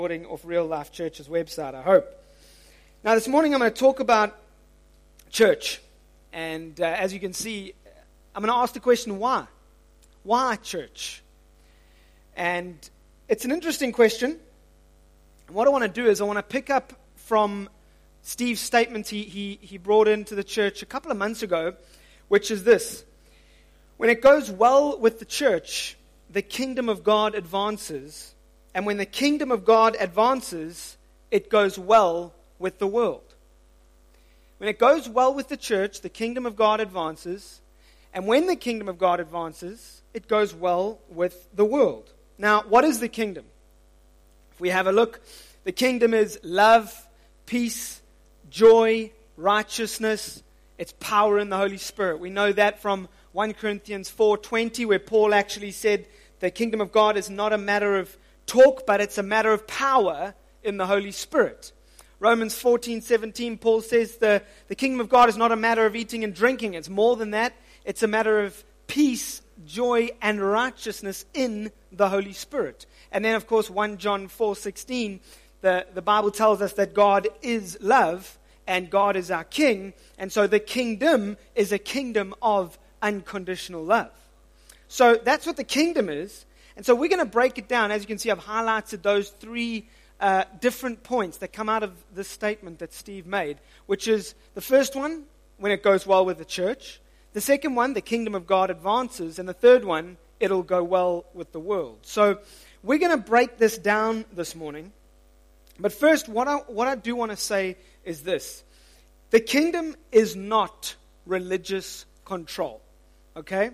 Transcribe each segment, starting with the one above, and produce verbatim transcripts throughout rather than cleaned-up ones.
Recording off Real Life Church's website, I hope. Now, this morning I'm going to talk about church. And uh, as you can see, I'm going to ask the question, why? Why church? And it's an interesting question. And what I want to do is I want to pick up from Steve's statement he, he, he brought into the church a couple of months ago, which is this. When it goes well with the church, the kingdom of God advances. And when the kingdom of God advances, it goes well with the world. When it goes well with the church, the kingdom of God advances. And when the kingdom of God advances, it goes well with the world. Now, what is the kingdom? If we have a look, the kingdom is love, peace, joy, righteousness. It's power in the Holy Spirit. We know that from First Corinthians four twenty, where Paul actually said the kingdom of God is not a matter of talk, but it's a matter of power in the Holy Spirit. Romans fourteen seventeen, Paul says the, the kingdom of God is not a matter of eating and drinking. It's more than that. It's a matter of peace, joy, and righteousness in the Holy Spirit. And then, of course, First John four sixteen, the, the Bible tells us that God is love and God is our king. And so the kingdom is a kingdom of unconditional love. So that's what the kingdom is. And so we're going to break it down. As you can see, I've highlighted those three uh, different points that come out of this statement that Steve made, which is the first one, when it goes well with the church. The second one, the kingdom of God advances. And the third one, it'll go well with the world. So we're going to break this down this morning. But first, what I, what I do want to say is this. The kingdom is not religious control. Okay?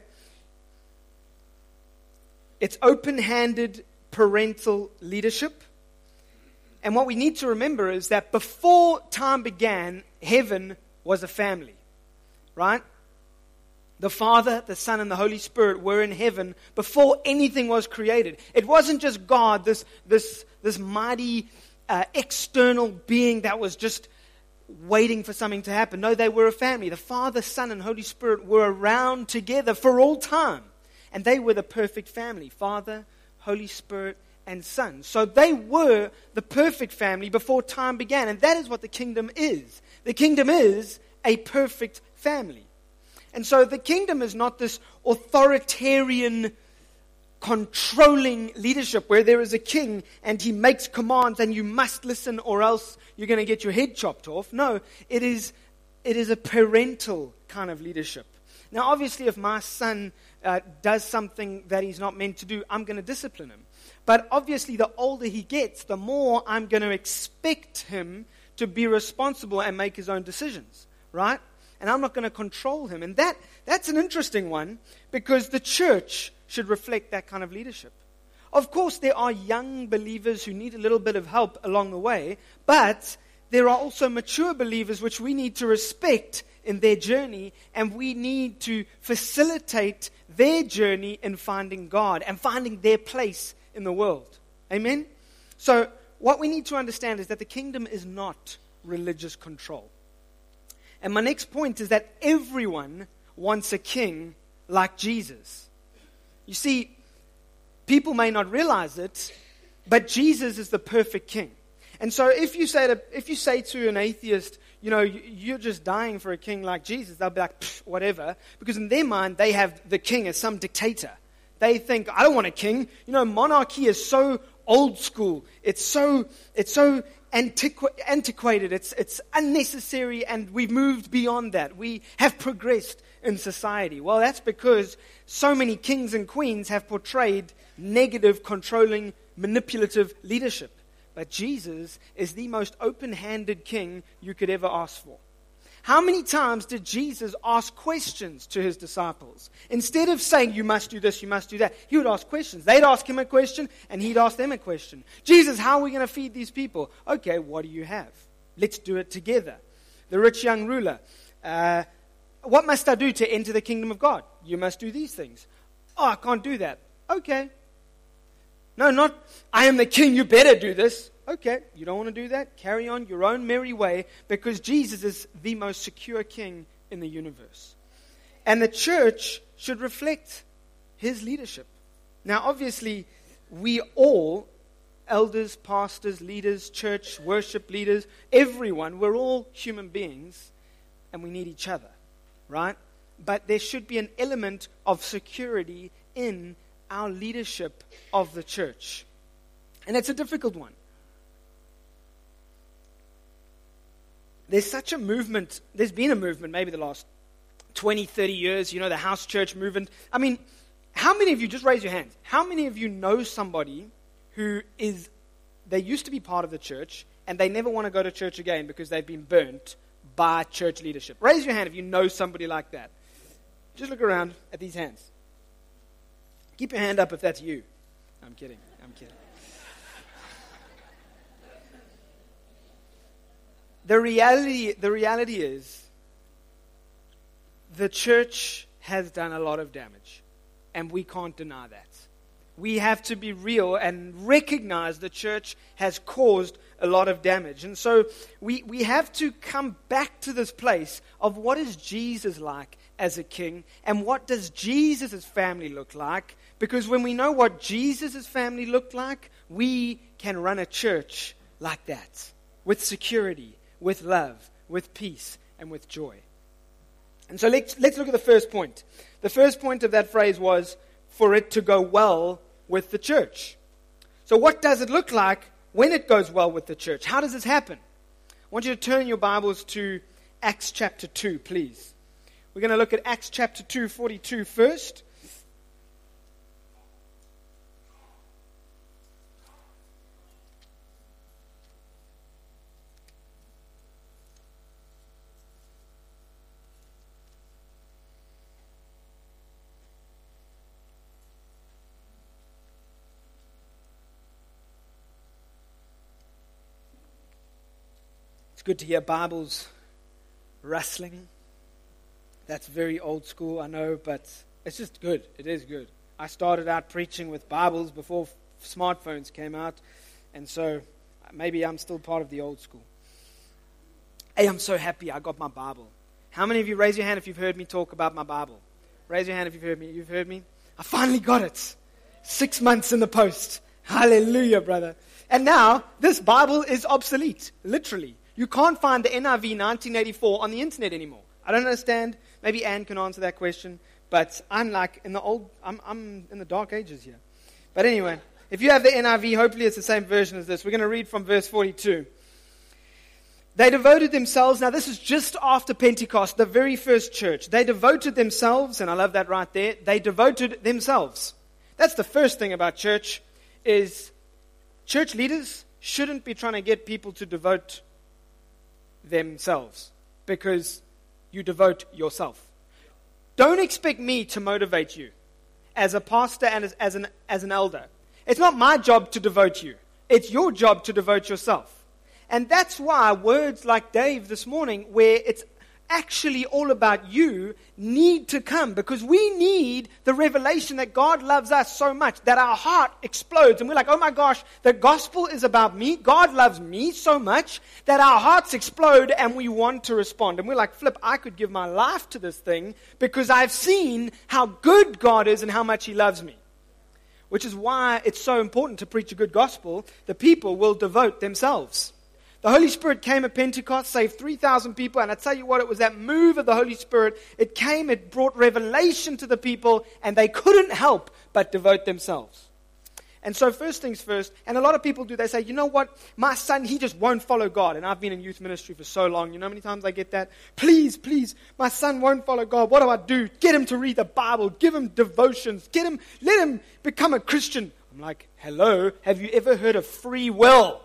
It's open-handed parental leadership. And what we need to remember is that before time began, heaven was a family. Right? The Father, the Son, and the Holy Spirit were in heaven before anything was created. It wasn't just God, this, this, this mighty uh, external being that was just waiting for something to happen. No, they were a family. The Father, Son, and Holy Spirit were around together for all time. And they were the perfect family, Father, Holy Spirit, and Son. So they were the perfect family before time began. And that is what the kingdom is. The kingdom is a perfect family. And so the kingdom is not this authoritarian, controlling leadership where there is a king and he makes commands and you must listen or else you're going to get your head chopped off. No, it is, it is a parental kind of leadership. Now, obviously, if my son uh, does something that he's not meant to do, I'm going to discipline him. But obviously, the older he gets, the more I'm going to expect him to be responsible and make his own decisions, right? And I'm not going to control him. And that that's an interesting one because the church should reflect that kind of leadership. Of course, there are young believers who need a little bit of help along the way, but there are also mature believers which we need to respect in their journey, and we need to facilitate their journey in finding God and finding their place in the world. Amen? So what we need to understand is that the kingdom is not religious control. And my next point is that everyone wants a king like Jesus. You see, people may not realize it, but Jesus is the perfect king. And so if you say to, if you say to an atheist, you know, you're just dying for a king like Jesus, they'll be like, whatever. Because in their mind, they have the king as some dictator. They think, I don't want a king. You know, monarchy is so old school. It's so, it's so antiqu- antiquated. It's, it's unnecessary, and we've moved beyond that. We have progressed in society. Well, that's because so many kings and queens have portrayed negative, controlling, manipulative leadership. But Jesus is the most open-handed king you could ever ask for. How many times did Jesus ask questions to his disciples? Instead of saying, you must do this, you must do that, he would ask questions. They'd ask him a question, and he'd ask them a question. Jesus, how are we going to feed these people? Okay, what do you have? Let's do it together. The rich young ruler. Uh, what must I do to enter the kingdom of God? You must do these things. Oh, I can't do that. Okay. No, not, I am the king, you better do this. Okay, you don't want to do that? Carry on your own merry way, because Jesus is the most secure king in the universe. And the church should reflect his leadership. Now, obviously, we all elders, pastors, leaders, church, worship leaders, everyone, we're all human beings and we need each other, right? But there should be an element of security in our leadership of the church. And it's a difficult one. There's such a movement, there's been a movement maybe the last twenty, thirty years, you know, the house church movement. I mean, how many of you, just raise your hands, how many of you know somebody who is, they used to be part of the church and they never want to go to church again because they've been burnt by church leadership? Raise your hand if you know somebody like that. Just look around at these hands. Keep your hand up if that's you. I'm kidding. I'm kidding. The reality, the reality is, the church has done a lot of damage, and we can't deny that. We have to be real and recognize the church has caused a lot of damage. And so we, we have to come back to this place of what is Jesus like as a king, and what does Jesus' family look like? Because when we know what Jesus' family looked like, we can run a church like that, with security, with love, with peace, and with joy. And so let's, let's look at the first point. The first point of that phrase was, for it to go well with the church. So what does it look like when it goes well with the church? How does this happen? I want you to turn your Bibles to Acts chapter two, please. We're going to look at Acts chapter two, forty-two first. Good to hear Bibles rustling. That's very old school, I know, but it's just good. It is good. I started out preaching with Bibles before smartphones came out, and so maybe I'm still part of the old school. Hey, I'm so happy I got my Bible. How many of you, raise your hand if you've heard me talk about my Bible? Raise your hand if you've heard me. You've heard me? I finally got it. Six months in the post. Hallelujah, brother. And now, this Bible is obsolete, literally. You can't find the N I V nineteen eighty-four on the internet anymore. I don't understand. Maybe Anne can answer that question. But I'm like in the old, I'm, I'm in the dark ages here. But anyway, if you have the N I V, hopefully it's the same version as this. We're going to read from verse forty-two. They devoted themselves, now this is just after Pentecost, the very first church. They devoted themselves, and I love that right there, they devoted themselves. That's the first thing about church, is church leaders shouldn't be trying to get people to devote themselves, because you devote yourself. Don't expect me to motivate you as a pastor and as, as an as an elder. It's not my job to devote you. It's your job to devote yourself. And that's why words like Dave this morning, where it's actually all about you, need to come, because we need the revelation that God loves us so much that our heart explodes and we're like, oh my gosh, the gospel is about me. God loves me so much that our hearts explode and we want to respond. And we're like, flip, I could give my life to this thing because I've seen how good God is and how much He loves me. Which is why it's so important to preach a good gospel. The people will devote themselves. The Holy Spirit came at Pentecost, saved three thousand people, and I tell you what, it was that move of the Holy Spirit. It came, it brought revelation to the people, and they couldn't help but devote themselves. And so first things first, and a lot of people do, they say, you know what, my son, he just won't follow God. And I've been in youth ministry for so long, you know how many times I get that? Please, please, my son won't follow God. What do I do? Get him to read the Bible, give him devotions, get him, let him become a Christian. I'm like, hello, have you ever heard of free will?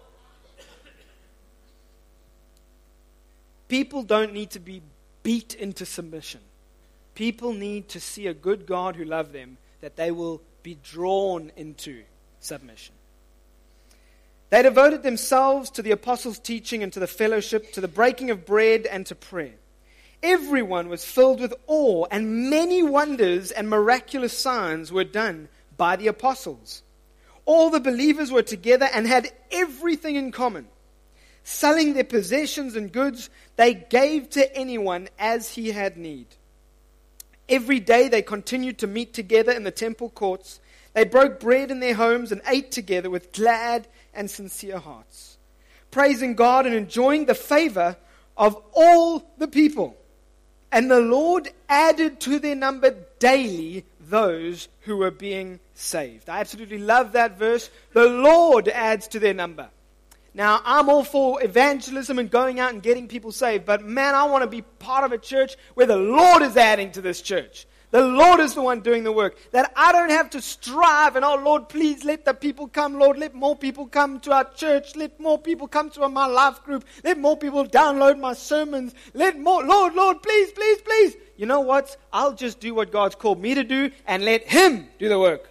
People don't need to be beat into submission. People need to see a good God who loves them, that they will be drawn into submission. They devoted themselves to the apostles' teaching and to the fellowship, to the breaking of bread and to prayer. Everyone was filled with awe, and many wonders and miraculous signs were done by the apostles. All the believers were together and had everything in common. Selling their possessions and goods, they gave to anyone as he had need. Every day they continued to meet together in the temple courts. They broke bread in their homes and ate together with glad and sincere hearts, praising God and enjoying the favor of all the people. And the Lord added to their number daily those who were being saved. I absolutely love that verse. The Lord adds to their number. Now, I'm all for evangelism and going out and getting people saved, but man, I want to be part of a church where the Lord is adding to this church. The Lord is the one doing the work. That I don't have to strive and, oh Lord, please let the people come. Lord, let more people come to our church. Let more people come to my life group. Let more people download my sermons. Let more, Lord, Lord, please, please, please. You know what? I'll just do what God's called me to do and let Him do the work.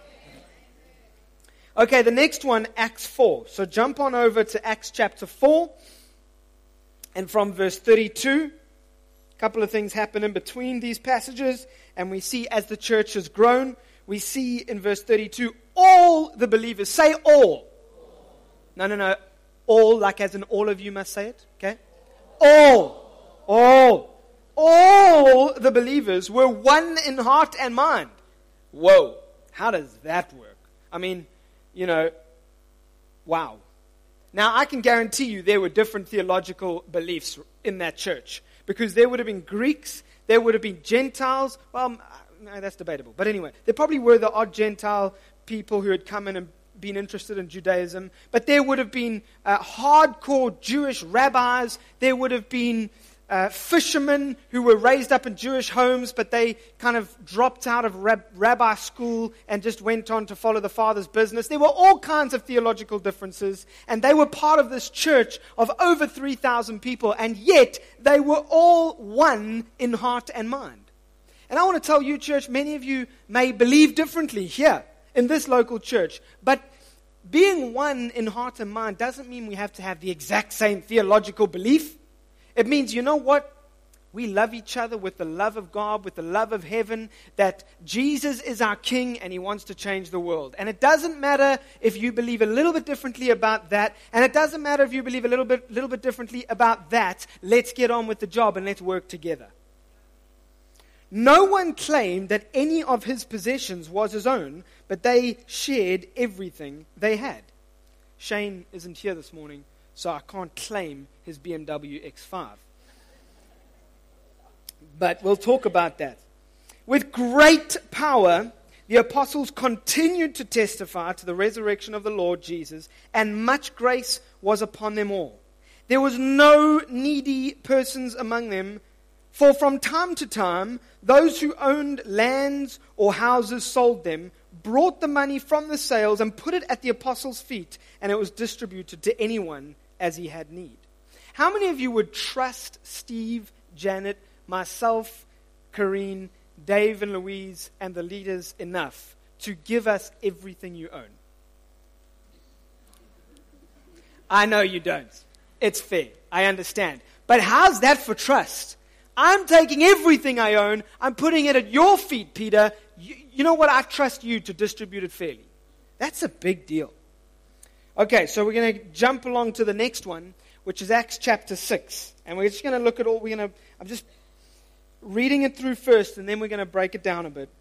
Okay, the next one, Acts four. So jump on over to Acts chapter four. And from verse thirty-two, a couple of things happen in between these passages. And we see as the church has grown, we see in verse thirty-two, all the believers. Say all. No, no, no. All, like as in all of you must say it. Okay? All. All. All the believers were one in heart and mind. Whoa. How does that work? I mean, you know, wow. Now, I can guarantee you there were different theological beliefs in that church. Because there would have been Greeks, there would have been Gentiles. Well, no, that's debatable. But anyway, there probably were the odd Gentile people who had come in and been interested in Judaism. But there would have been uh, hardcore Jewish rabbis. There would have been uh, fishermen who were raised up in Jewish homes, but they kind of dropped out of rab- rabbi school and just went on to follow the Father's business. There were all kinds of theological differences, and they were part of this church of over three thousand people, and yet they were all one in heart and mind. And I want to tell you, church, many of you may believe differently here in this local church, but being one in heart and mind doesn't mean we have to have the exact same theological belief. It means, you know what? We love each other with the love of God, with the love of heaven, that Jesus is our King and He wants to change the world. And it doesn't matter if you believe a little bit differently about that, and it doesn't matter if you believe a little bit, little bit differently about that. Let's get on with the job and let's work together. No one claimed that any of his possessions was his own, but they shared everything they had. Shane isn't here this morning, so I can't claim his B M W X five. But we'll talk about that. With great power, the apostles continued to testify to the resurrection of the Lord Jesus, and much grace was upon them all. There was no needy persons among them, for from time to time, those who owned lands or houses sold them, brought the money from the sales and put it at the apostles' feet, and it was distributed to anyone as he had need. How many of you would trust Steve, Janet, myself, Kareen, Dave and Louise, and the leaders enough to give us everything you own? I know you don't. It's fair. I understand. But how's that for trust? I'm taking everything I own. I'm putting it at your feet, Peter. You, you know what? I trust you to distribute it fairly. That's a big deal. Okay, so we're going to jump along to the next one, which is Acts chapter six. And we're just going to look at all, we're going to, I'm just reading it through first, and then we're going to break it down a bit.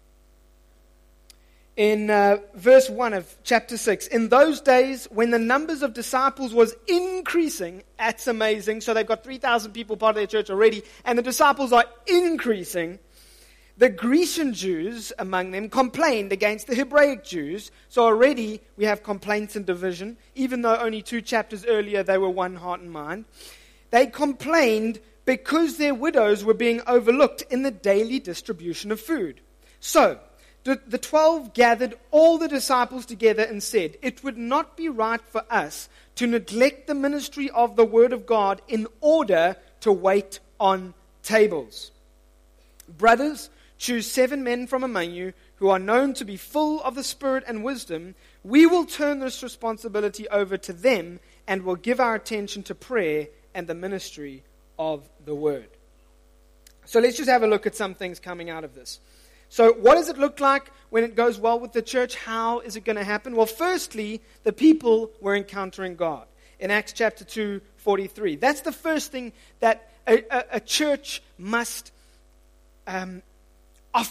In uh, verse one of chapter six, in those days when the numbers of disciples was increasing, that's amazing. So they've got three thousand people part of their church already, and the disciples are increasing. The Grecian Jews among them complained against the Hebraic Jews. So already we have complaints and division, even though only two chapters earlier they were one heart and mind. They complained because their widows were being overlooked in the daily distribution of food. So the twelve gathered all the disciples together and said, "It would not be right for us to neglect the ministry of the word of God in order to wait on tables. Brothers, choose seven men from among you who are known to be full of the Spirit and wisdom. We will turn this responsibility over to them and will give our attention to prayer and the ministry of the word." So let's just have a look at some things coming out of this. So what does it look like when it goes well with the church? How is it going to happen? Well, firstly, the people were encountering God. In Acts chapter two, forty-three. That's the first thing that a, a, a church must um, offer.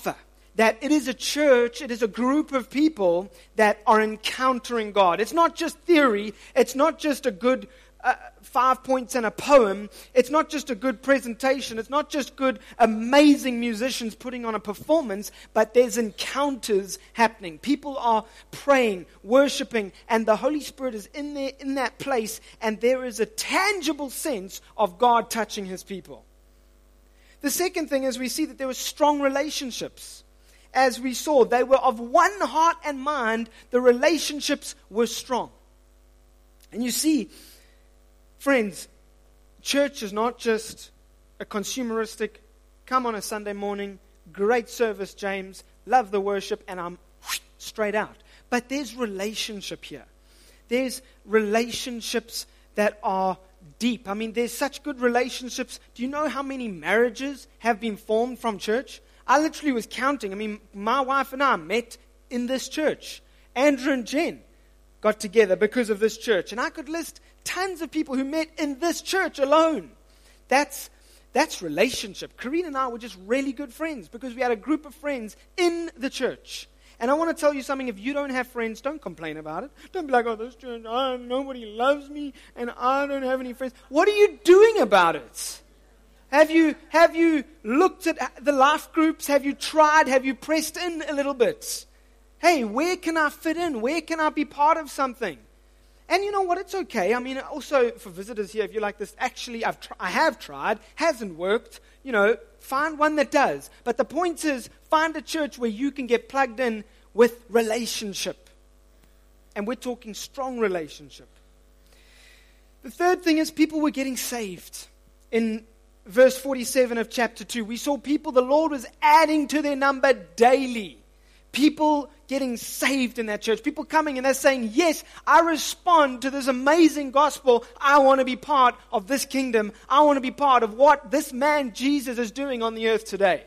that it is a church, it is a group of people that are encountering God. It's not just theory. It's not just a good uh, five points and a poem. It's not just a good presentation. It's not just good, amazing musicians putting on a performance, but there's encounters happening. People are praying, worshiping, and the Holy Spirit is in there, in that place, and there is a tangible sense of God touching His people. The second thing is we see that there were strong relationships. As we saw, they were of one heart and mind. The relationships were strong. And you see, friends, church is not just a consumeristic, come on a Sunday morning, great service, James, love the worship, and I'm straight out. But there's relationship here. There's relationships that are deep. I mean, there's such good relationships. Do you know how many marriages have been formed from church? I literally was counting. I mean, my wife and I met in this church. Andrew and Jen got together because of this church. And I could list tons of people who met in this church alone. That's that's relationship. Karina and I were just really good friends because we had a group of friends in the church. And I want to tell you something. If you don't have friends, don't complain about it. Don't be like, oh, this church, oh, nobody loves me and I don't have any friends. What are you doing about it? Have you, have you looked at the life groups? Have you tried? Have you pressed in a little bit? Hey, where can I fit in? Where can I be part of something? And you know what? It's okay. I mean, also for visitors here, if you're like this, actually, I've tr- I have tried, hasn't worked. You know, find one that does. But the point is, find a church where you can get plugged in with relationship. And we're talking strong relationship. The third thing is people were getting saved. In verse forty-seven of chapter two, we saw people, the Lord was adding to their number daily. People getting saved in that church. People coming and they're saying, yes, I respond to this amazing gospel. I want to be part of this kingdom. I want to be part of what this man Jesus is doing on the earth today.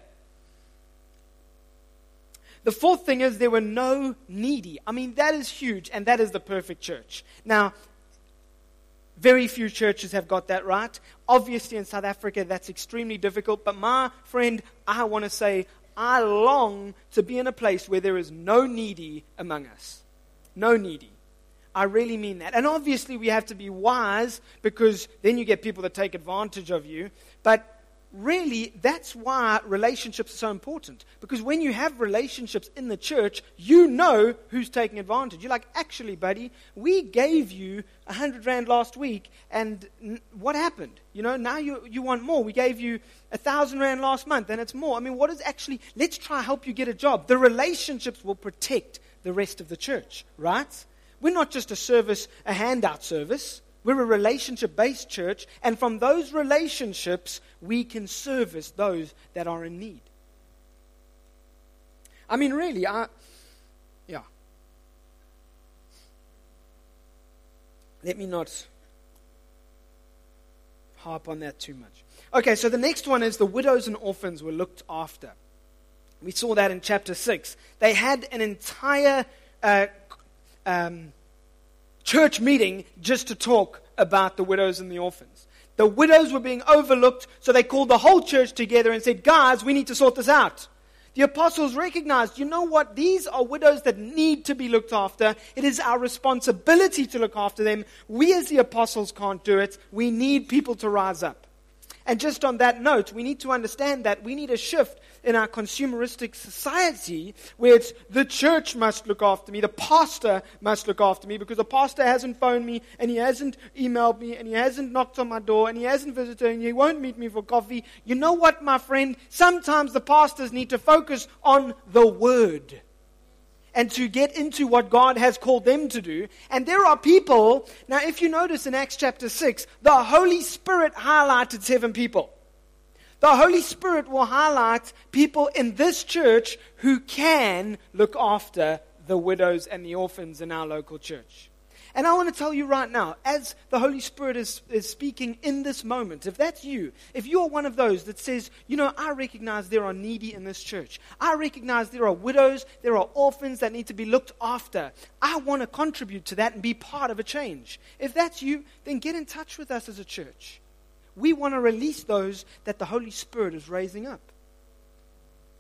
The fourth thing is there were no needy. I mean, that is huge, and that is the perfect church. Now, very few churches have got that right. Obviously, in South Africa, that's extremely difficult. But my friend, I want to say, I long to be in a place where there is no needy among us. No needy. I really mean that. And obviously, we have to be wise because then you get people that take advantage of you. But really, that's why relationships are so important. Because when you have relationships in the church, you know who's taking advantage. You're like, actually, buddy, we gave you a hundred rand last week, and n- what happened? You know, now you you want more. We gave you a thousand rand last month, and it's more. I mean, what is actually, let's try to help you get a job. The relationships will protect the rest of the church, right? We're not just a service, a handout service. We're a relationship-based church, and from those relationships, we can service those that are in need. I mean, really, I, yeah. Let me not harp on that too much. Okay, so the next one is the widows and orphans were looked after. We saw that in chapter six. They had an entire uh, um, church meeting just to talk about the widows and the orphans. The widows were being overlooked, so they called the whole church together and said, guys, we need to sort this out. The apostles recognized, you know what, these are widows that need to be looked after. It is our responsibility to look after them. We as the apostles can't do it. We need people to rise up. And just on that note, we need to understand that we need a shift in our consumeristic society where it's the church must look after me, the pastor must look after me because the pastor hasn't phoned me and he hasn't emailed me and he hasn't knocked on my door and he hasn't visited and he won't meet me for coffee. You know what, my friend? Sometimes the pastors need to focus on the word and to get into what God has called them to do. And there are people, now if you notice in Acts chapter six, the Holy Spirit highlighted seven people. The Holy Spirit will highlight people in this church who can look after the widows and the orphans in our local church. And I want to tell you right now, as the Holy Spirit is, is speaking in this moment, if that's you, if you're one of those that says, you know, I recognize there are needy in this church. I recognize there are widows, there are orphans that need to be looked after. I want to contribute to that and be part of a change. If that's you, then get in touch with us as a church. We want to release those that the Holy Spirit is raising up.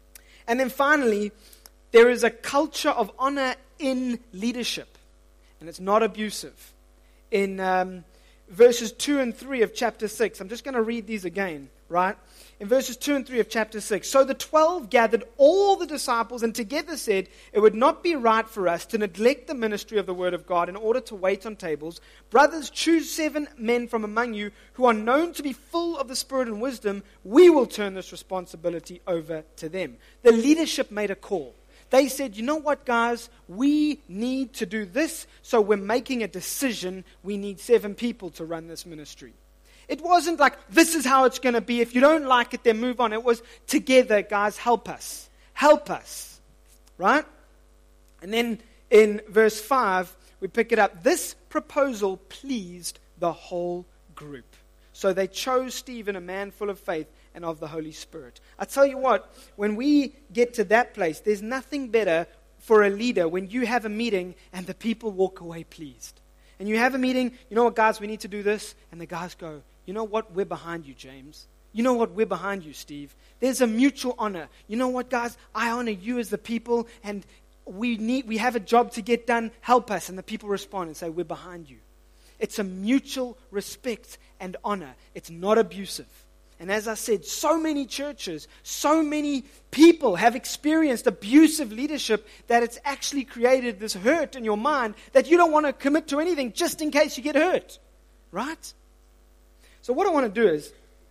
And then finally, there is a culture of honor in leadership. And it's not abusive. In um, verses two and three of chapter six, I'm just going to read these again, right? In verses two and three of chapter six, so the twelve gathered all the disciples and together said, it would not be right for us to neglect the ministry of the word of God in order to wait on tables. Brothers, choose seven men from among you who are known to be full of the Spirit and wisdom. We will turn this responsibility over to them. The leadership made a call. They said, you know what, guys, we need to do this, so we're making a decision. We need seven people to run this ministry. It wasn't like, this is how it's going to be. If you don't like it, then move on. It was, together, guys, help us. Help us. Right? And then in verse five, we pick it up. This proposal pleased the whole group. So they chose Stephen, a man full of faith and of the Holy Spirit. I tell you what, when we get to that place, there's nothing better for a leader when you have a meeting and the people walk away pleased. And you have a meeting, you know what, guys, we need to do this. And the guys go, you know what, we're behind you, James. You know what, we're behind you, Steve. There's a mutual honor. You know what, guys, I honor you as the people, and we need, we have a job to get done. Help us. And the people respond and say, we're behind you. It's a mutual respect and honor. It's not abusive. And as I said, so many churches, so many people have experienced abusive leadership that it's actually created this hurt in your mind that you don't want to commit to anything just in case you get hurt. Right? So what I want to do is,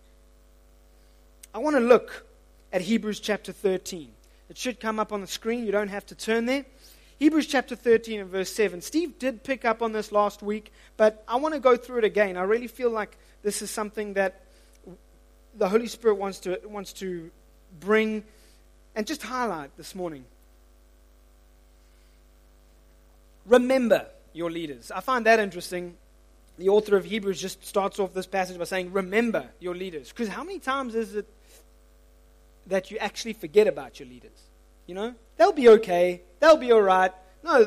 I want to look at Hebrews chapter thirteen. It should come up on the screen. You don't have to turn there. Hebrews chapter thirteen and verse seven. Steve did pick up on this last week, but I want to go through it again. I really feel like this is something that the Holy Spirit wants to wants to bring and just highlight this morning. Remember your leaders. I find that interesting. The author of Hebrews just starts off this passage by saying, remember your leaders. Because how many times is it that you actually forget about your leaders? You know, they'll be okay. They'll be all right. No,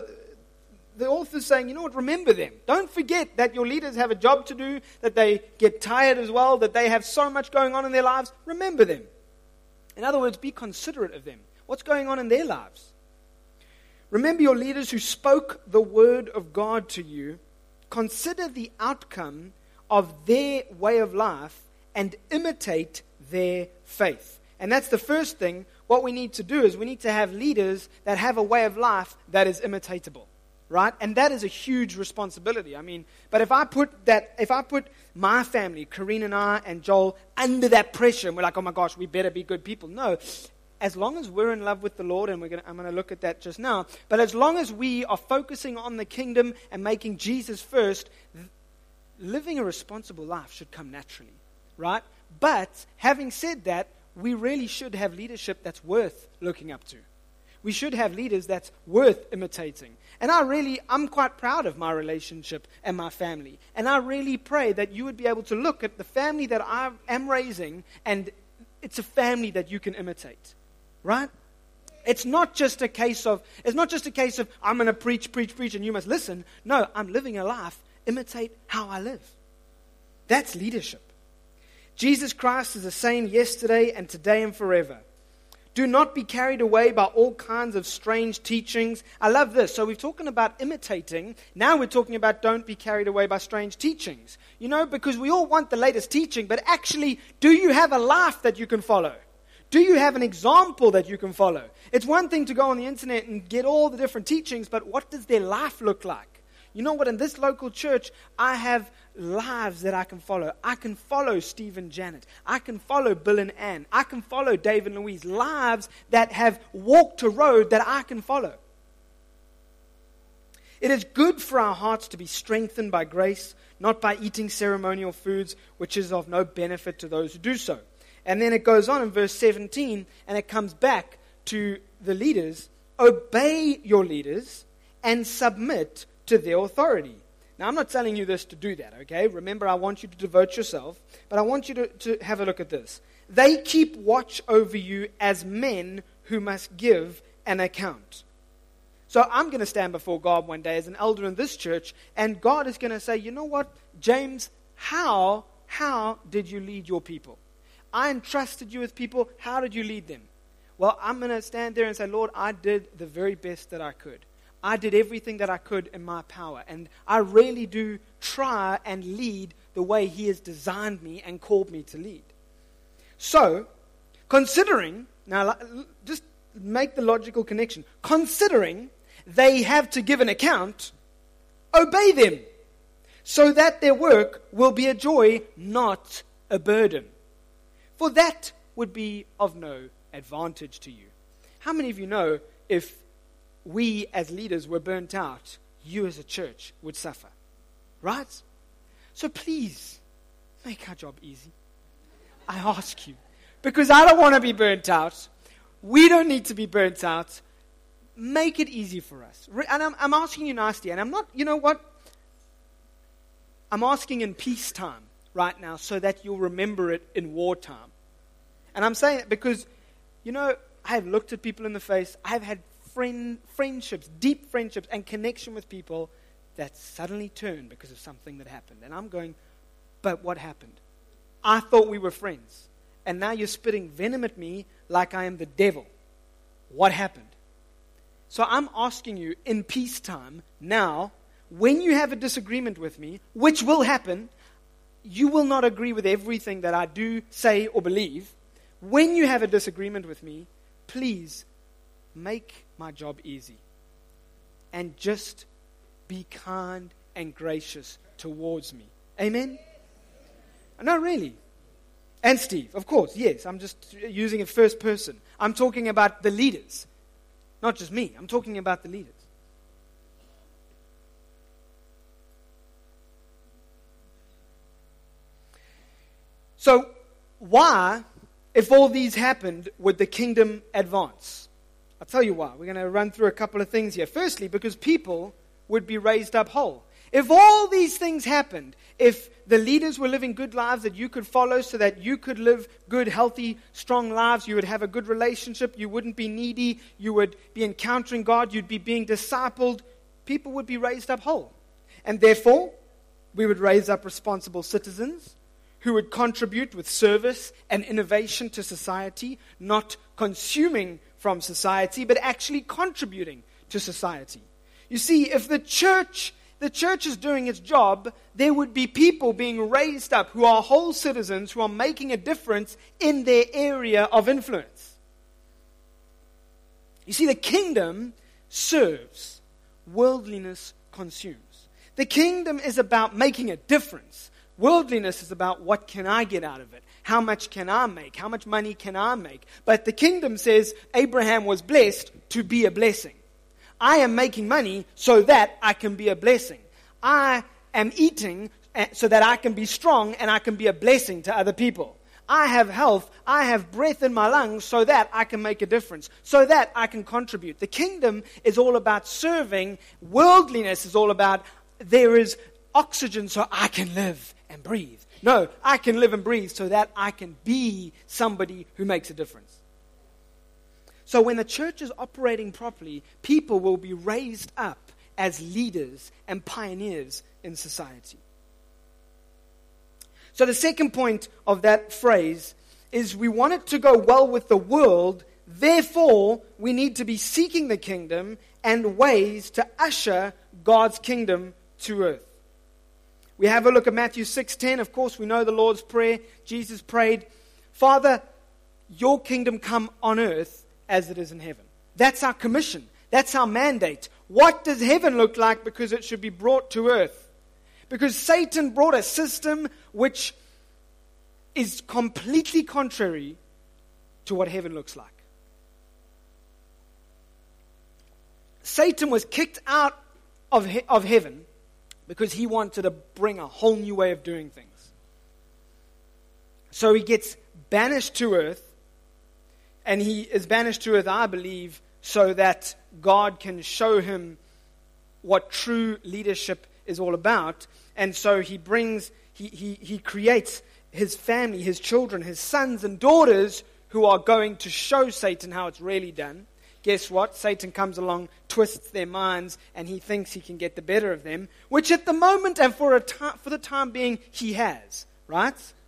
the author's saying, you know what, remember them. Don't forget that your leaders have a job to do, that they get tired as well, that they have so much going on in their lives. Remember them. In other words, be considerate of them. What's going on in their lives? Remember your leaders who spoke the word of God to you. Consider the outcome of their way of life and imitate their faith. And that's the first thing. What we need to do is we need to have leaders that have a way of life that is imitatable. Right? And that is a huge responsibility. I mean, but if I put that, if I put my family, Karine and I and Joel, under that pressure, and we're like, oh my gosh, we better be good people. No. As long as we're in love with the Lord, and we're gonna, I'm going to look at that just now, but as long as we are focusing on the kingdom and making Jesus first, th- living a responsible life should come naturally. Right? But having said that, we really should have leadership that's worth looking up to. We should have leaders that's worth imitating. And I really, I'm quite proud of my relationship and my family. And I really pray that you would be able to look at the family that I am raising, and it's a family that you can imitate. Right? It's not just a case of, it's not just a case of, I'm going to preach, preach, preach, and you must listen. No, I'm living a life. Imitate how I live. That's leadership. Jesus Christ is the same yesterday and today and forever. Do not be carried away by all kinds of strange teachings. I love this. So we're talking about imitating. Now we're talking about don't be carried away by strange teachings. You know, because we all want the latest teaching, but actually, do you have a life that you can follow? Do you have an example that you can follow? It's one thing to go on the internet and get all the different teachings, but what does their life look like? You know what? In this local church, I have lives that I can follow. I can follow Steve and Janet. I can follow Bill and Ann. I can follow Dave and Louise. Lives that have walked a road that I can follow. It is good for our hearts to be strengthened by grace, not by eating ceremonial foods, which is of no benefit to those who do so. And then it goes on in verse seventeen, and it comes back to the leaders. Obey your leaders and submit to their authority. Now, I'm not telling you this to do that, okay? Remember, I want you to devote yourself, but I want you to, to have a look at this. They keep watch over you as men who must give an account. So I'm going to stand before God one day as an elder in this church, and God is going to say, you know what, James, how, how did you lead your people? I entrusted you with people. How did you lead them? well, I'm going to stand there and say, Lord, I did the very best that I could. I did everything that I could in my power. And I really do try and lead the way He has designed me and called me to lead. So, considering, now just make the logical connection. Considering they have to give an account, obey them, so that their work will be a joy, not a burden. For that would be of no advantage to you. How many of you know if we as leaders were burnt out, you as a church would suffer? Right? So please, make our job easy. I ask you. Because I don't want to be burnt out. We don't need to be burnt out. Make it easy for us. And I'm, I'm asking you nicely. And I'm not, you know what? I'm asking in peacetime right now so that you'll remember it in wartime. And I'm saying it because, you know, I have looked at people in the face. I have had friend, friendships, deep friendships and connection with people that suddenly turned because of something that happened. And I'm going, but what happened? I thought we were friends. And now you're spitting venom at me like I am the devil. What happened? So I'm asking you in peacetime now, when you have a disagreement with me, which will happen, you will not agree with everything that I do, say, or believe. When you have a disagreement with me, please make my job easy. And just be kind and gracious towards me. Amen? No, really. And Steve, of course, yes. I'm just using it first person. I'm talking about the leaders. Not just me. I'm talking about the leaders. So, why, if all these happened, would the kingdom advance? I'll tell you why. We're going to run through a couple of things here. Firstly, because people would be raised up whole. If all these things happened, if the leaders were living good lives that you could follow so that you could live good, healthy, strong lives, you would have a good relationship, you wouldn't be needy, you would be encountering God, you'd be being discipled, people would be raised up whole. And therefore, we would raise up responsible citizens who would contribute with service and innovation to society, not consuming from society, but actually contributing to society. You see, if the church, the church is doing its job, there would be people being raised up who are whole citizens who are making a difference in their area of influence. You see, the kingdom serves, worldliness consumes. The kingdom is about making a difference. Worldliness is about what can I get out of it? How much can I make? How much money can I make? But the kingdom says Abraham was blessed to be a blessing. I am making money so that I can be a blessing. I am eating so that I can be strong and I can be a blessing to other people. I have health, I have breath in my lungs so that I can make a difference, so that I can contribute. The kingdom is all about serving. Worldliness is all about there is oxygen so I can live and breathe. No, I can live and breathe so that I can be somebody who makes a difference. So when the church is operating properly, people will be raised up as leaders and pioneers in society. So the second point of that phrase is we want it to go well with the world, therefore we need to be seeking the kingdom and ways to usher God's kingdom to earth. We have a look at Matthew six ten. Of course, we know the Lord's Prayer. Jesus prayed, Father, your kingdom come on earth as it is in heaven. That's our commission. That's our mandate. What does heaven look like? Because it should be brought to earth. Because Satan brought a system which is completely contrary to what heaven looks like. Satan was kicked out of, he- of heaven because he wanted to bring a whole new way of doing things. So he gets banished to earth. And he is banished to earth, I believe, so that God can show him what true leadership is all about. And so he brings, he, he, he creates his family, his children, his sons and daughters who are going to show Satan how it's really done. Guess what? Satan comes along, twists their minds, and he thinks he can get the better of them, which at the moment and for a time, for the time being, he has, right?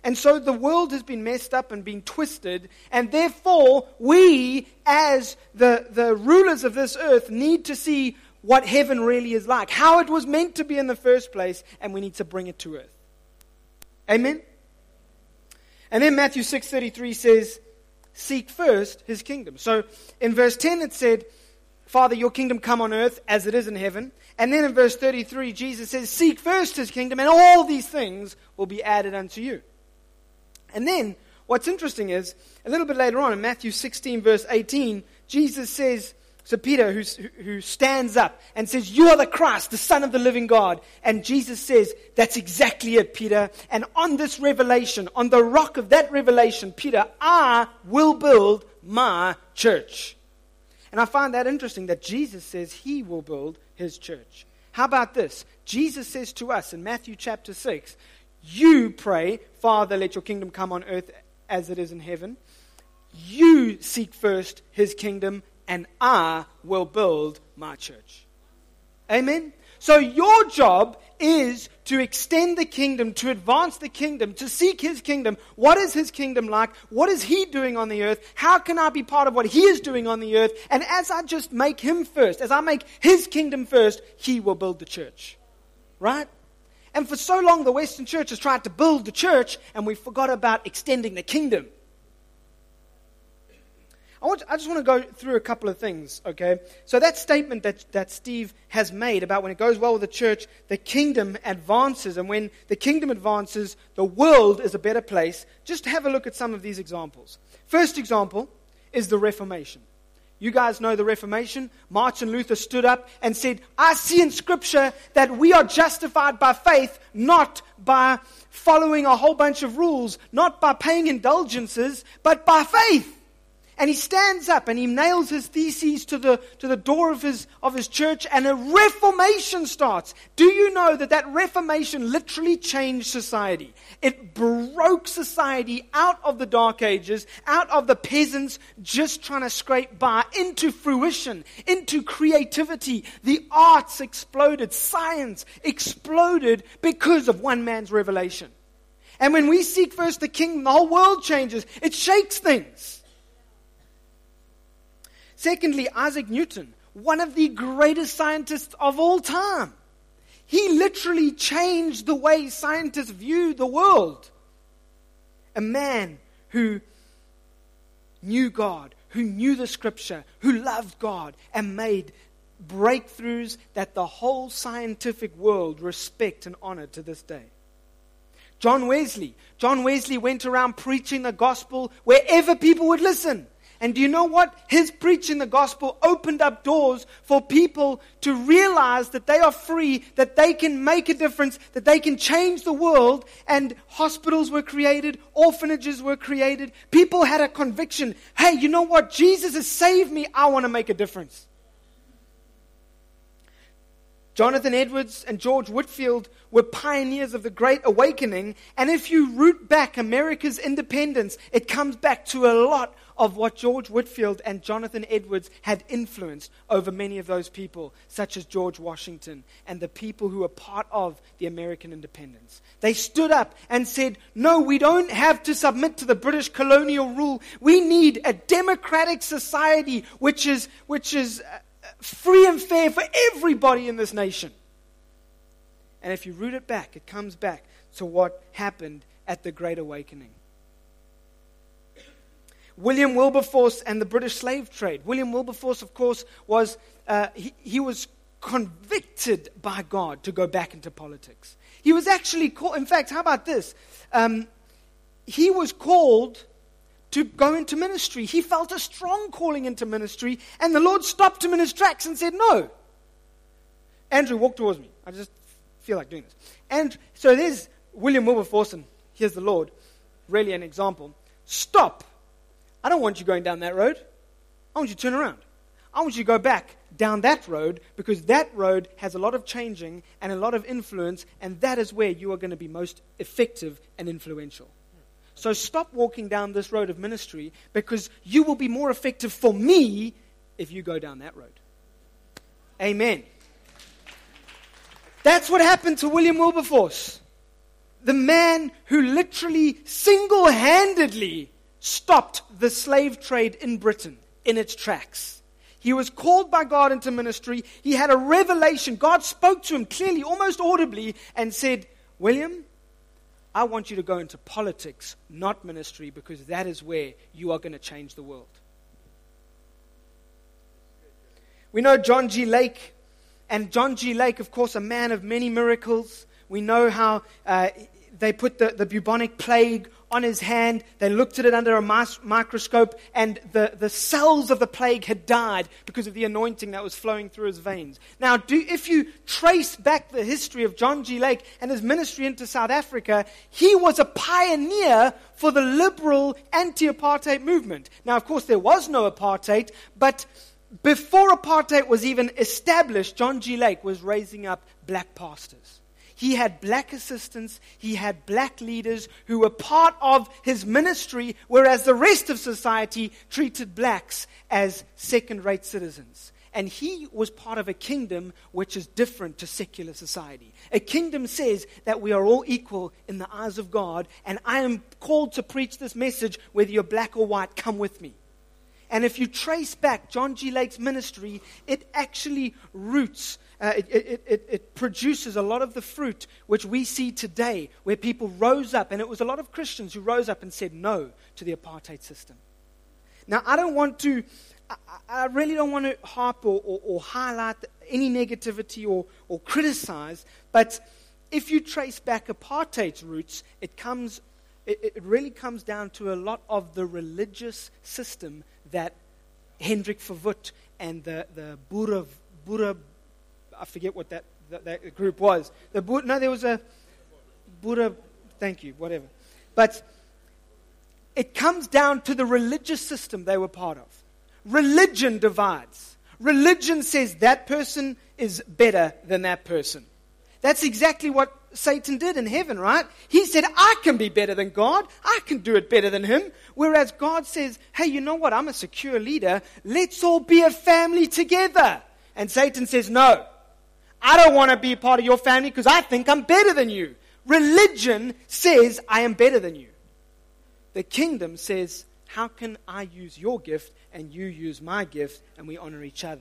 And so the world has been messed up and been twisted, and therefore we, as the, the rulers of this earth, need to see what heaven really is like, how it was meant to be in the first place, and we need to bring it to earth. Amen? And then Matthew six thirty-three says, seek first his kingdom. So in verse ten it said, Father, your kingdom come on earth as it is in heaven. And then in verse thirty-three, Jesus says, seek first his kingdom, and all these things will be added unto you. And then, what's interesting is, a little bit later on in Matthew sixteen, verse eighteen, Jesus says to Peter, who's, who stands up and says, you are the Christ, the Son of the living God. And Jesus says, that's exactly it, Peter. And on this revelation, on the rock of that revelation, Peter, I will build my church. And I find that interesting that Jesus says he will build his church. How about this? Jesus says to us in Matthew chapter six, you pray, Father, let your kingdom come on earth as it is in heaven. You seek first his kingdom, and I will build my church. Amen? So your job is to extend the kingdom, to advance the kingdom, to seek his kingdom. What is his kingdom like? What is he doing on the earth? How can I be part of what he is doing on the earth? And as I just make him first, as I make his kingdom first, he will build the church. Right? And for so long, the Western church has tried to build the church, and we forgot about extending the kingdom. I, want, I just want to go through a couple of things, okay? So that statement that, that Steve has made about when it goes well with the church, the kingdom advances. And when the kingdom advances, the world is a better place. Just have a look at some of these examples. First example is the Reformation. You guys know the Reformation. Martin Luther stood up and said, I see in Scripture that we are justified by faith, not by following a whole bunch of rules, not by paying indulgences, but by faith. And he stands up and he nails his theses to the, to the door of his, of his church, and a reformation starts. Do you know that that reformation literally changed society? It broke society out of the dark ages, out of the peasants just trying to scrape by, into fruition, into creativity. The arts exploded. Science exploded because of one man's revelation. And when we seek first the kingdom, the whole world changes. It shakes things. Secondly, Isaac Newton, one of the greatest scientists of all time. He literally changed the way scientists view the world. A man who knew God, who knew the Scripture, who loved God, and made breakthroughs that the whole scientific world respect and honor to this day. John Wesley. John Wesley went around preaching the gospel wherever people would listen. And do you know what? His preaching the gospel opened up doors for people to realize that they are free, that they can make a difference, that they can change the world. And hospitals were created, orphanages were created. People had a conviction. Hey, you know what? Jesus has saved me. I want to make a difference. Jonathan Edwards and George Whitefield were pioneers of the Great Awakening. And if you root back America's independence, it comes back to a lot of what George Whitefield and Jonathan Edwards had influenced over many of those people, such as George Washington and the people who were part of the American independence. They stood up and said, no, we don't have to submit to the British colonial rule. We need a democratic society which is, which is free and fair for everybody in this nation. And if you root it back, it comes back to what happened at the Great Awakening. William Wilberforce and the British slave trade. William Wilberforce, of course, was uh, he, he was convicted by God to go back into politics. He was actually called, in fact, how about this? Um, he was called to go into ministry. He felt a strong calling into ministry, and the Lord stopped him in his tracks and said, no. Andrew, walk towards me. I just feel like doing this. And so there's William Wilberforce, and here's the Lord. Really an example. Stop. I don't want you going down that road. I want you to turn around. I want you to go back down that road, because that road has a lot of changing and a lot of influence, and that is where you are going to be most effective and influential. So stop walking down this road of ministry, because you will be more effective for me if you go down that road. Amen. That's what happened to William Wilberforce. the man who literally single-handedly stopped the slave trade in Britain in its tracks. He was called by God into ministry. He had a revelation. God spoke to him clearly, almost audibly, and said, William, I want you to go into politics, not ministry, because that is where you are going to change the world. We know John G. Lake, and John G. Lake, of course, a man of many miracles. We know how uh, they put the, the bubonic plague on his hand. They looked at it under a mas- microscope, and the, the cells of the plague had died because of the anointing that was flowing through his veins. Now, do, if you trace back the history of John G. Lake and his ministry into South Africa, he was a pioneer for the liberal anti-apartheid movement. Now, of course, there was no apartheid, but before apartheid was even established, John G. Lake was raising up black pastors. He had black assistants, he had black leaders who were part of his ministry, whereas the rest of society treated blacks as second-rate citizens. And he was part of a kingdom which is different to secular society. A kingdom says that we are all equal in the eyes of God, and I am called to preach this message, whether you're black or white, come with me. And if you trace back John G. Lake's ministry, it actually roots, uh, it, it, it, it produces a lot of the fruit which we see today, where people rose up, and it was a lot of Christians who rose up and said no to the apartheid system. Now, I don't want to, I, I really don't want to harp or, or, or highlight any negativity or, or criticize, but if you trace back apartheid's roots, it comes, it, it really comes down to a lot of the religious system that Hendrik Verwoerd and the, the Boere, Boere, I forget what that, that, that group was. The Boere, no, there was a Boere, thank you, whatever. But it comes down to the religious system they were part of. Religion divides. Religion says that person is better than that person. That's exactly what Satan did in heaven, right? He said, I can be better than God. I can do it better than him. Whereas God says, hey, you know what? I'm a secure leader. Let's all be a family together. And Satan says, no, I don't want to be part of your family because I think I'm better than you. Religion says I am better than you. The kingdom says, how can I use your gift and you use my gift, and we honor each other?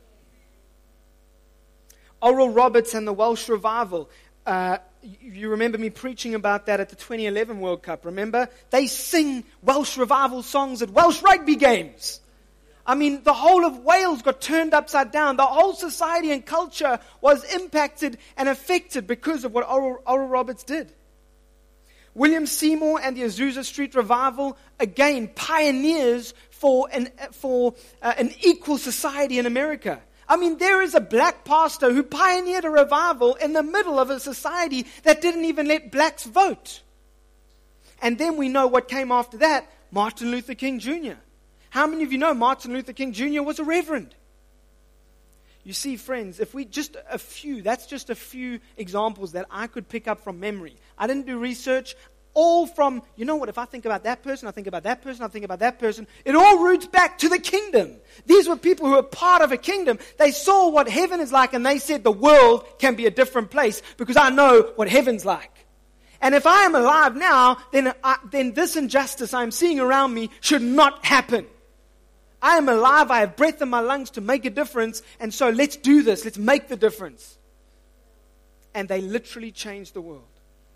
Oral Roberts and the Welsh Revival. Uh, you remember me preaching about that at the twenty eleven World Cup, remember? They sing Welsh Revival songs at Welsh rugby games. I mean, the whole of Wales got turned upside down. The whole society and culture was impacted and affected because of what Oral, Oral Roberts did. William Seymour and the Azusa Street Revival, again, pioneers for an, for, uh, an equal society in America. I mean, there is a black pastor who pioneered a revival in the middle of a society that didn't even let blacks vote. And then we know what came after that, Martin Luther King Junior How many of you know Martin Luther King Junior was a reverend? You see, friends, if we just a few, that's just a few examples that I could pick up from memory. I didn't do research. All from, you know what, if I think about that person, I think about that person, I think about that person. It all roots back to the kingdom. These were people who were part of a kingdom. They saw what heaven is like and they said the world can be a different place because I know what heaven's like. And if I am alive now, then, I, then this injustice I'm seeing around me should not happen. I am alive, I have breath in my lungs to make a difference, and so let's do this, let's make the difference. And they literally changed the world.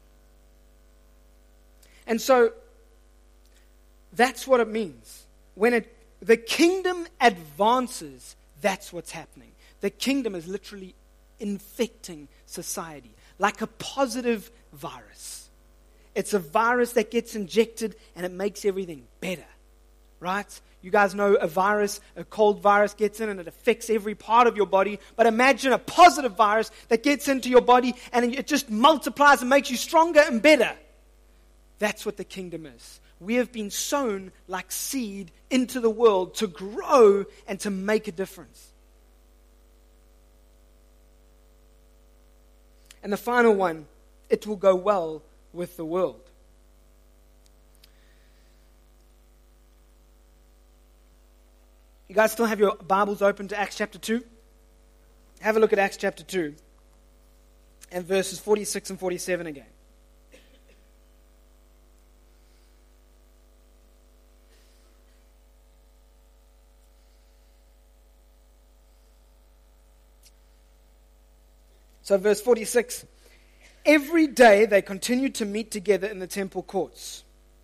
And so, that's what it means. When it, the kingdom advances, that's what's happening. The kingdom is literally infecting society, like a positive virus. It's a virus that gets injected and it makes everything better, right? You guys know a virus, a cold virus gets in and it affects every part of your body. But imagine a positive virus that gets into your body and it just multiplies and makes you stronger and better. That's what the kingdom is. We have been sown like seed into the world to grow and to make a difference. And the final one, it will go well with the world. You guys still have your Bibles open to Acts chapter two? Have a look at Acts chapter two and verses forty-six and forty-seven again. So verse forty-six, every day they continued to meet together in the temple courts.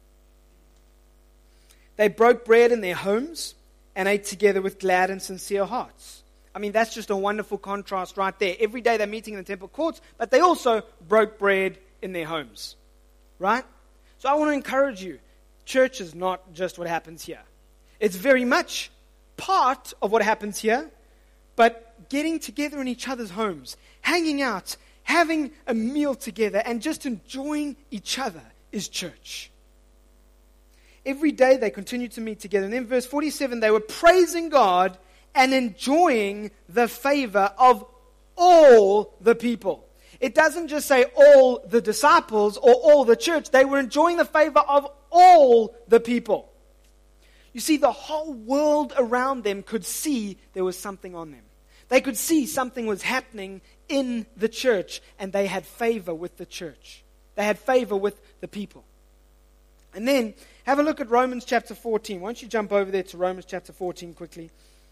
They broke bread in their homes and ate together with glad and sincere hearts. I mean, that's just a wonderful contrast right there. Every day they're meeting in the temple courts, but they also broke bread in their homes. Right? So I want to encourage you, church is not just what happens here. It's very much part of what happens here, but getting together in each other's homes, hanging out, having a meal together, and just enjoying each other is church. Every day they continued to meet together. And then verse forty-seven, they were praising God and enjoying the favor of all the people. It doesn't just say all the disciples or all the church. They were enjoying the favor of all the people. You see, the whole world around them could see there was something on them. They could see something was happening in the church, and they had favor with the church. They had favor with the people. And then, have a look at Romans chapter fourteen. Why don't you jump over there to Romans chapter fourteen quickly.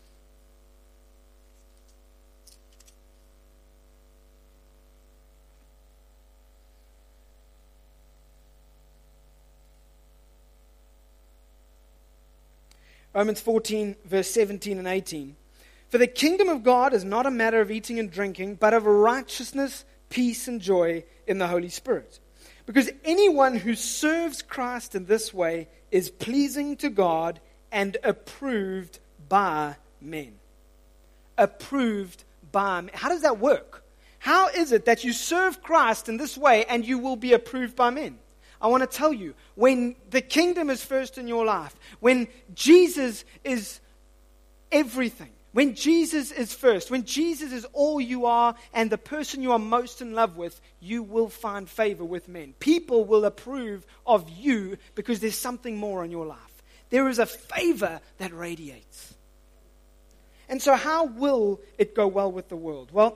Romans fourteen, verse seventeen and eighteen. For the kingdom of God is not a matter of eating and drinking, but of righteousness, peace, and joy in the Holy Spirit. Because anyone who serves Christ in this way is pleasing to God and approved by men. Approved by men. How does that work? How is it that you serve Christ in this way and you will be approved by men? I want to tell you, when the kingdom is first in your life, when Jesus is everything, when Jesus is first, when Jesus is all you are and the person you are most in love with, you will find favor with men. People will approve of you because there's something more in your life. There is a favor that radiates. And so how will it go well with the world? Well,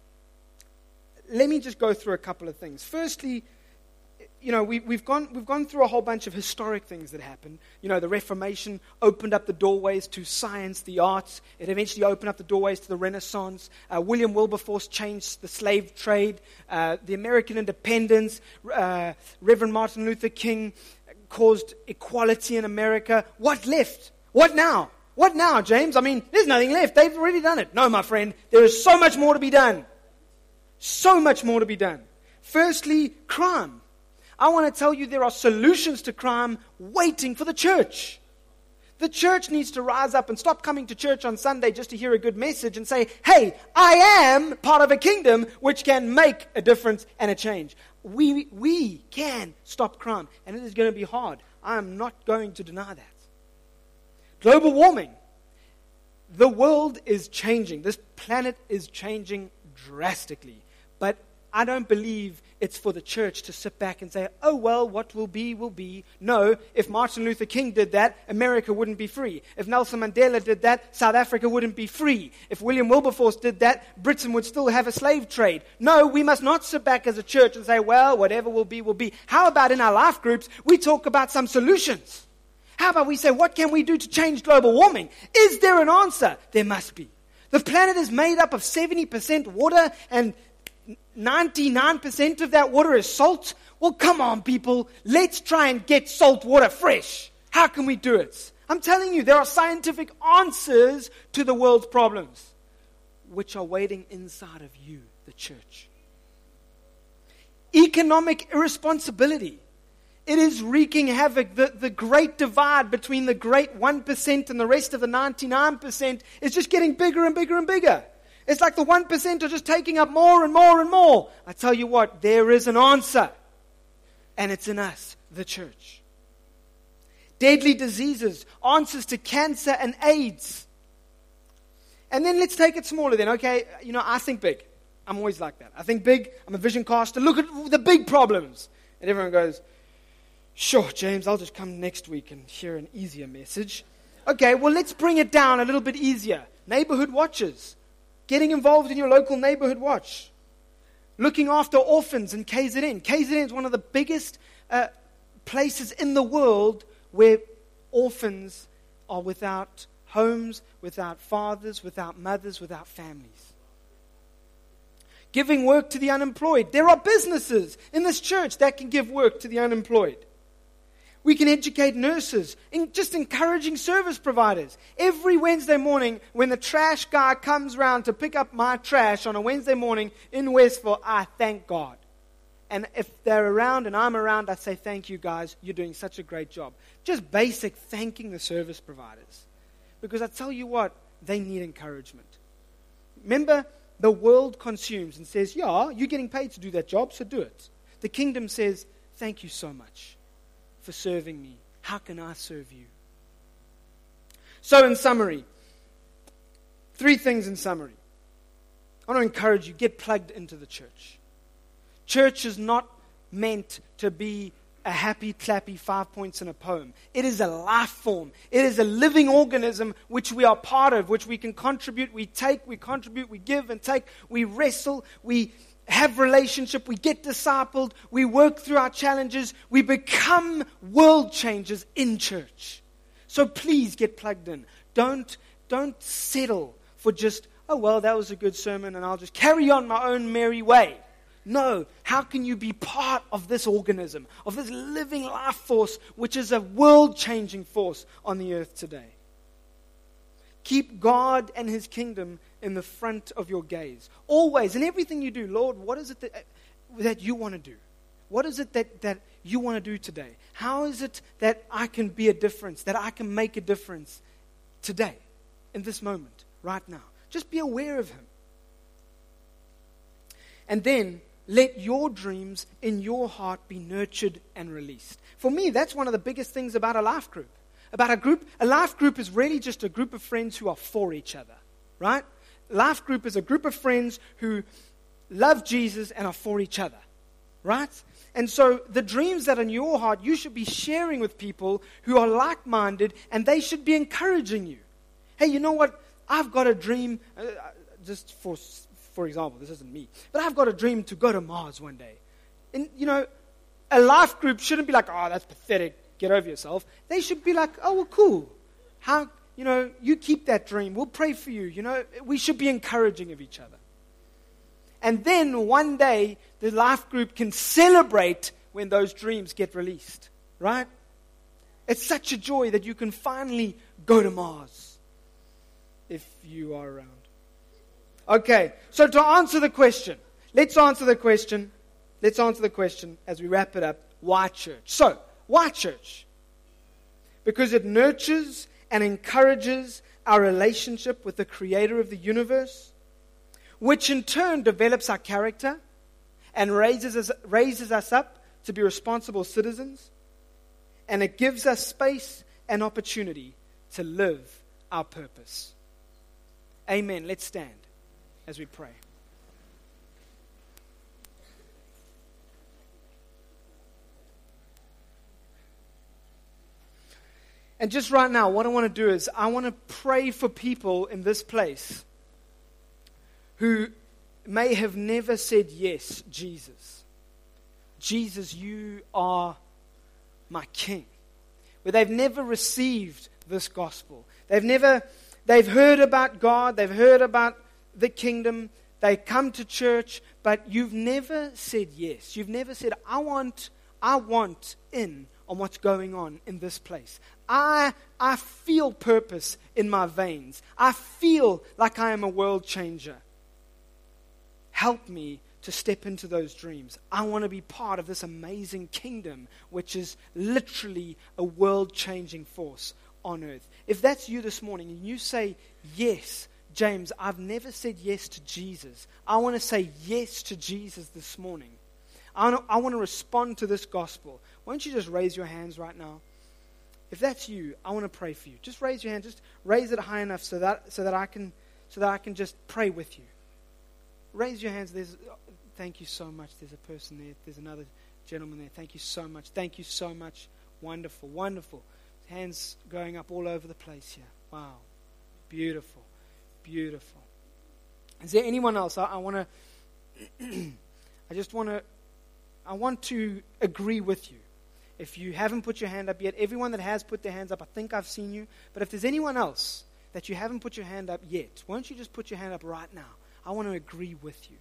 let me just go through a couple of things. Firstly, you know, we, we've gone we've gone through a whole bunch of historic things that happened. You know, the Reformation opened up the doorways to science, the arts. It eventually opened up the doorways to the Renaissance. Uh, William Wilberforce changed the slave trade. Uh, the American independence. Uh, Reverend Martin Luther King caused equality in America. What left? What now? What now, James? I mean, there's nothing left. They've already done it. No, my friend, there is so much more to be done. So much more to be done. Firstly, crime. I want to tell you there are solutions to crime waiting for the church. The church needs to rise up and stop coming to church on Sunday just to hear a good message and say, hey, I am part of a kingdom which can make a difference and a change. We, we can stop crime, and it is going to be hard. I am not going to deny that. Global warming. The world is changing. This planet is changing drastically. But I don't believe it's for the church to sit back and say, oh, well, what will be, will be. No, if Martin Luther King did that, America wouldn't be free. If Nelson Mandela did that, South Africa wouldn't be free. If William Wilberforce did that, Britain would still have a slave trade. No, we must not sit back as a church and say, well, whatever will be, will be. How about in our life groups, we talk about some solutions? How about we say, what can we do to change global warming? Is there an answer? There must be. The planet is made up of seventy percent water and ninety-nine percent of that water is salt. Well, come on, people. Let's try and get salt water fresh. How can we do it? I'm telling you, there are scientific answers to the world's problems, which are waiting inside of you, the church. Economic irresponsibility. It is wreaking havoc. The, the great divide between the great one percent and the rest of the ninety-nine percent is just getting bigger and bigger and bigger. It's like the one percent are just taking up more and more and more. I tell you what, there is an answer. And it's in us, the church. Deadly diseases, answers to cancer and AIDS. And then let's take it smaller then, okay? You know, I think big. I'm always like that. I think big. I'm a vision caster. Look at the big problems. And everyone goes, sure, James, I'll just come next week and hear an easier message. Okay, well, let's bring it down a little bit easier. Neighborhood watches. Getting involved in your local neighborhood watch. Looking after orphans in K Z N. K Z N is one of the biggest uh, places in the world where orphans are without homes, without fathers, without mothers, without families. giving work to the unemployed. There are businesses in this church that can give work to the unemployed. We can educate nurses, in just encouraging service providers. Every Wednesday morning, when the trash guy comes round to pick up my trash on a Wednesday morning in Westville, I thank God. And if they're around and I'm around, I say, thank you guys, you're doing such a great job. Just basic thanking the service providers. Because I tell you what, they need encouragement. Remember, the world consumes and says, yeah, you're getting paid to do that job, so do it. The kingdom says, thank you so much for serving me. How can I serve you? So in summary, three things in summary. I want to encourage you, get plugged into the church. Church is not meant to be a happy, clappy five points in a poem. It is a life form. It is a living organism which we are part of, which we can contribute. We take, we contribute, we give and take. We wrestle, we have relationship, we get discipled, we work through our challenges. We become world changers in church. So please get plugged in. Don't, don't settle for just, oh well, that was a good sermon and I'll just carry on my own merry way. No, how can you be part of this organism, of this living life force, which is a world-changing force on the earth today? Keep God and His kingdom in the front of your gaze. Always, in everything you do, Lord, what is it that, that you want to do? What is it that, that you want to do today? How is it that I can be a difference, that I can make a difference today, in this moment, right now? Just be aware of Him. And then, let your dreams in your heart be nurtured and released. For me, that's one of the biggest things about a life group. About a group, a life group is really just a group of friends who are for each other, right? Life group is a group of friends who love Jesus and are for each other, right? And so the dreams that are in your heart, you should be sharing with people who are like-minded, and they should be encouraging you. Hey, you know what? I've got a dream, uh, just for For example, this isn't me, but I've got a dream to go to Mars one day. And, you know, a life group shouldn't be like, oh, that's pathetic, get over yourself. They should be like, oh, well, cool. How, you know, you keep that dream. We'll pray for you. You know, we should be encouraging of each other. And then one day, the life group can celebrate when those dreams get released, right? It's such a joy that you can finally go to Mars if you are around. Okay, so to answer the question, let's answer the question, let's answer the question as we wrap it up, why church? So, why church? Because it nurtures and encourages our relationship with the Creator of the universe, which in turn develops our character and raises us, raises us up to be responsible citizens, and it gives us space and opportunity to live our purpose. Amen. Let's stand as we pray. And just right now, what I want to do is I want to pray for people in this place who may have never said, yes, Jesus. Jesus, you are my King. Where they've never received this gospel. They've never, they've heard about God, they've heard about the kingdom, they come to church, but you've never said yes. You've never said, I want, I want in on what's going on in this place. I, I feel purpose in my veins. I feel like I am a world changer. Help me to step into those dreams. I want to be part of this amazing kingdom, which is literally a world-changing force on earth. If that's you this morning and you say, yes, James, I've never said yes to Jesus. I want to say yes to Jesus this morning. I want to, I want to respond to this gospel. Why don't you just raise your hands right now? If that's you, I want to pray for you. Just raise your hand. Just raise it high enough so that so that I can so that I can just pray with you. Raise your hands. There's, thank you so much. There's a person there. There's another gentleman there. Thank you so much. Thank you so much. Wonderful, wonderful. Hands going up all over the place here. Wow, beautiful. Beautiful. Is there anyone else? I, I want to, I just want to, I want to agree with you. If you haven't put your hand up yet, everyone that has put their hands up, I think I've seen you. But if there's anyone else that you haven't put your hand up yet, why don't you just put your hand up right now? I want to agree with you.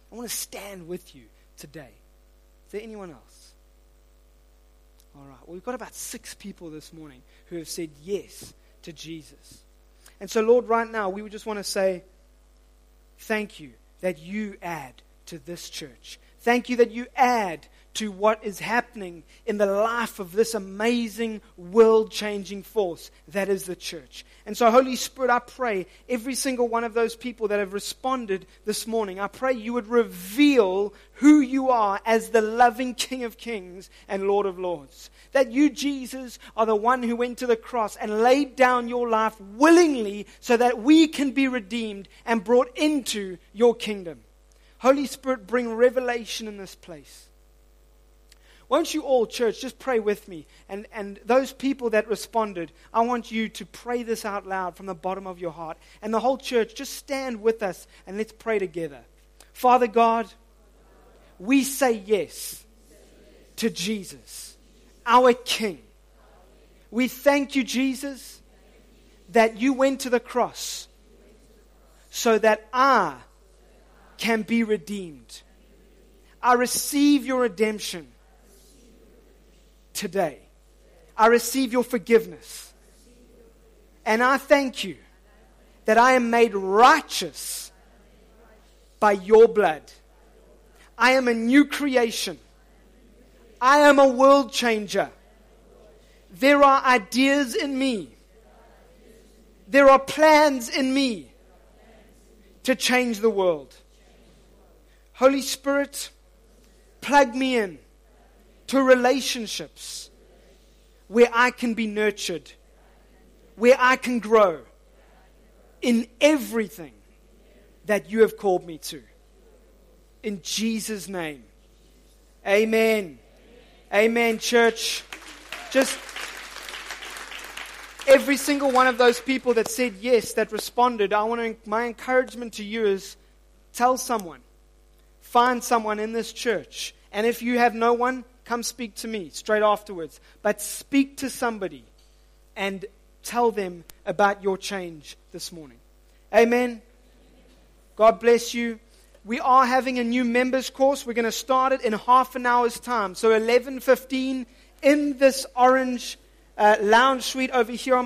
I want to stand with you today. Is there anyone else? All right. Well, we've got about six people this morning who have said yes to Jesus. And so, Lord, right now, we would just want to say thank you that you add to this church. Thank you that you add to what is happening in the life of this amazing world-changing force that is the church. And so, Holy Spirit, I pray every single one of those people that have responded this morning, I pray you would reveal who you are as the loving King of Kings and Lord of Lords. That you, Jesus, are the one who went to the cross and laid down your life willingly so that we can be redeemed and brought into your kingdom. Holy Spirit, bring revelation in this place. Won't you all, church, just pray with me. And, and those people that responded, I want you to pray this out loud from the bottom of your heart. And the whole church, just stand with us and let's pray together. Father God, we say yes to Jesus, our King. We thank you, Jesus, that you went to the cross so that I can be redeemed. I receive your redemption today. I receive your forgiveness. And I thank you that I am made righteous by your blood. I am a new creation. I am a world changer. There are ideas in me. There are plans in me to change the world. Holy Spirit, plug me in to relationships where I can be nurtured, where I can grow in everything that you have called me to. In Jesus' name. Amen. Amen, church. Just every single one of those people that said yes, that responded, I want to, my encouragement to you is tell someone. Find someone in this church. And if you have no one, come speak to me straight afterwards. But speak to somebody and tell them about your change this morning. Amen. God bless you. We are having a new members course. We're going to start it in half an hour's time. So eleven fifteen in this orange uh, lounge suite over here on